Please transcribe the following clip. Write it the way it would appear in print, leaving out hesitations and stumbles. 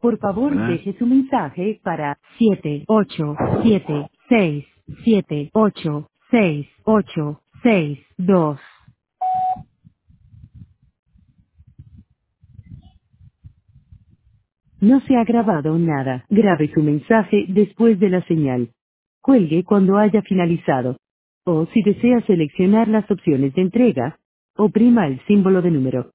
Por favor, Buenas. deje su mensaje para 787-688-6862. No se ha grabado nada. Grabe su mensaje después de la señal. Cuelgue cuando haya finalizado. O si desea seleccionar las opciones de entrega, oprima el símbolo de número.